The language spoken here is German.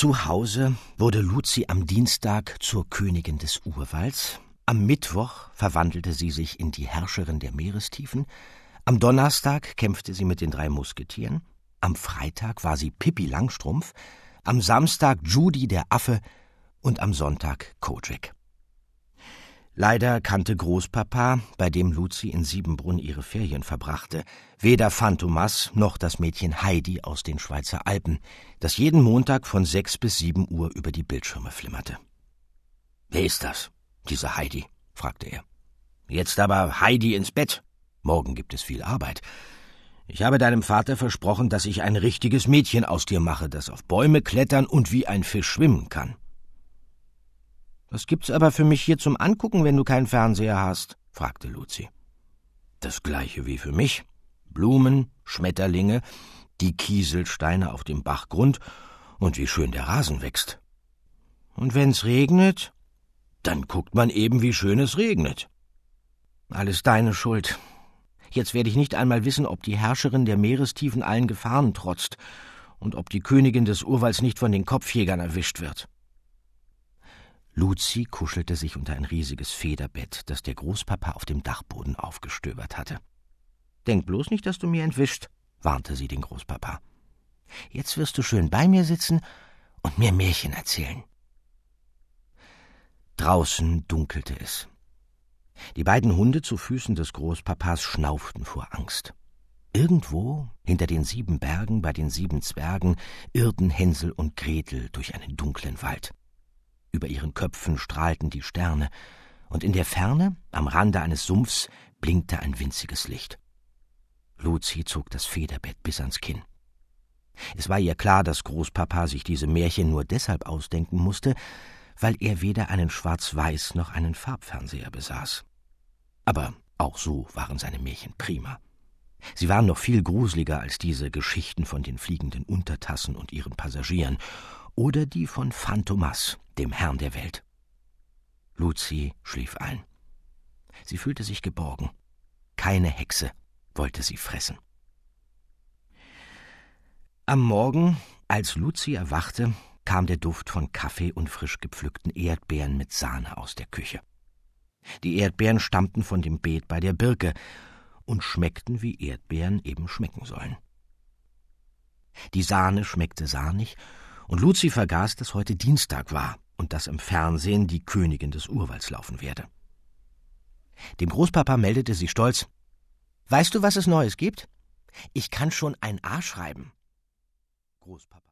Zu Hause wurde Luzi am Dienstag zur Königin des Urwalds, am Mittwoch verwandelte sie sich in die Herrscherin der Meerestiefen, am Donnerstag kämpfte sie mit den 3 Musketieren, am Freitag war sie Pippi Langstrumpf, am Samstag Judy der Affe und am Sonntag Kojak. Leider kannte Großpapa, bei dem Luzi in Siebenbrunn ihre Ferien verbrachte, weder Phantomas noch das Mädchen Heidi aus den Schweizer Alpen, das jeden Montag von 6 bis 7 Uhr über die Bildschirme flimmerte. »Wer ist das, diese Heidi?« fragte er. »Jetzt aber Heidi ins Bett. Morgen gibt es viel Arbeit. Ich habe deinem Vater versprochen, dass ich ein richtiges Mädchen aus dir mache, das auf Bäume klettern und wie ein Fisch schwimmen kann.« »Was gibt's aber für mich hier zum Angucken, wenn du keinen Fernseher hast?« fragte Luzi. »Das Gleiche wie für mich. Blumen, Schmetterlinge, die Kieselsteine auf dem Bachgrund und wie schön der Rasen wächst.« »Und wenn's regnet?« »Dann guckt man eben, wie schön es regnet.« »Alles deine Schuld. Jetzt werde ich nicht einmal wissen, ob die Herrscherin der Meerestiefen allen Gefahren trotzt und ob die Königin des Urwalds nicht von den Kopfjägern erwischt wird.« Luzi kuschelte sich unter ein riesiges Federbett, das der Großpapa auf dem Dachboden aufgestöbert hatte. »Denk bloß nicht, dass du mir entwischst«, warnte sie den Großpapa. »Jetzt wirst du schön bei mir sitzen und mir Märchen erzählen.« Draußen dunkelte es. Die beiden Hunde zu Füßen des Großpapas schnauften vor Angst. Irgendwo, hinter den 7 Bergen, bei den 7 Zwergen, irrten Hänsel und Gretel durch einen dunklen Wald. Über ihren Köpfen strahlten die Sterne, und in der Ferne, am Rande eines Sumpfs, blinkte ein winziges Licht. Luzi zog das Federbett bis ans Kinn. Es war ihr klar, dass Großpapa sich diese Märchen nur deshalb ausdenken musste, weil er weder einen Schwarz-Weiß noch einen Farbfernseher besaß. Aber auch so waren seine Märchen prima. Sie waren noch viel gruseliger als diese Geschichten von den fliegenden Untertassen und ihren Passagieren oder die von Phantomas, dem Herrn der Welt. Luzi schlief ein. Sie fühlte sich geborgen. Keine Hexe wollte sie fressen. Am Morgen, als Luzi erwachte, kam der Duft von Kaffee und frisch gepflückten Erdbeeren mit Sahne aus der Küche. Die Erdbeeren stammten von dem Beet bei der Birke und schmeckten, wie Erdbeeren eben schmecken sollen. Die Sahne schmeckte sahnig, und Luzi vergaß, dass heute Dienstag war und dass im Fernsehen die Königin des Urwalds laufen werde. Dem Großpapa meldete sie stolz: »Weißt du, was es Neues gibt? Ich kann schon ein A schreiben.« Großpapa